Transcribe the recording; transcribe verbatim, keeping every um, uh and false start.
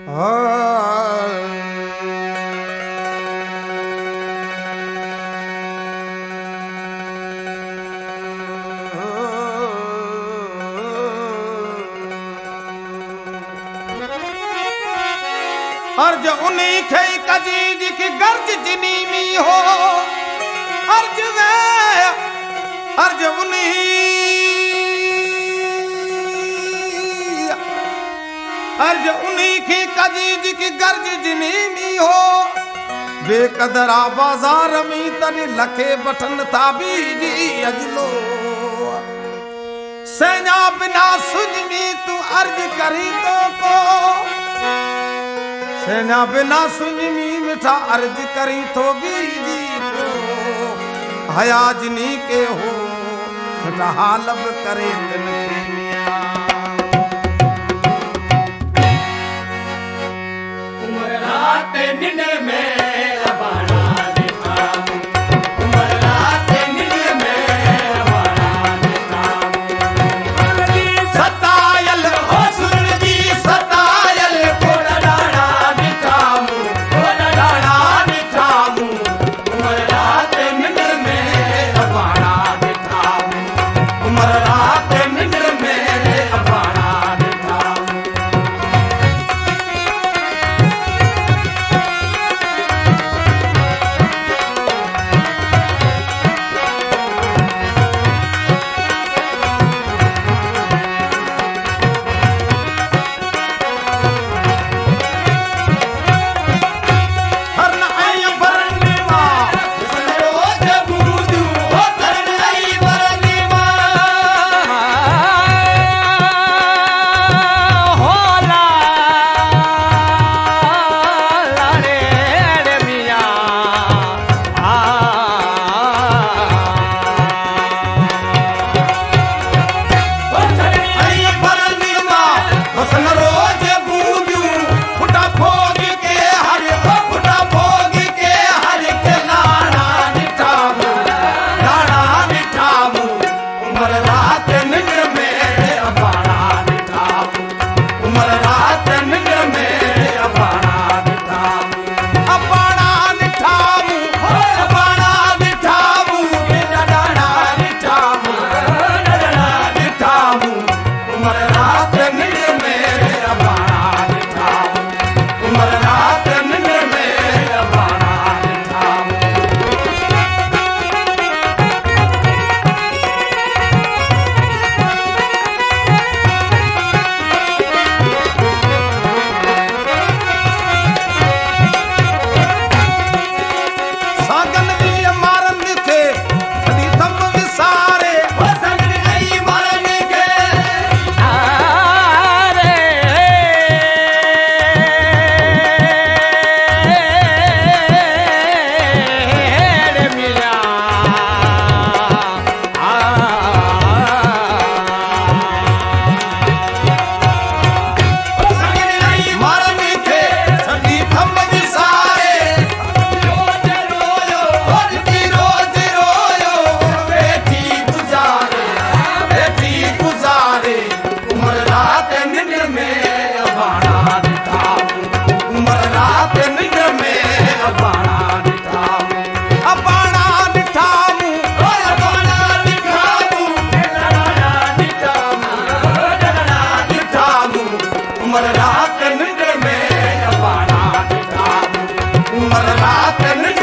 अर्ज उन्हीं खे कजीज की गर्ज जिनी में हो अर्ज वे अर्ज उन्हीं अर्ज उन्हीं की कजीज की गर्ज जिनी में हो बेकदरा बाजार में तनी लखे बटन ताबीजी अजलो सैना बिना सुज में तू अर्ज करी तो को सेना बिना सुनमी मिठा अर्ज करी तो बीजी को हयाजनी के हो मिठा हालब करे दिन खेमिया उमर रात नींद में उमर रात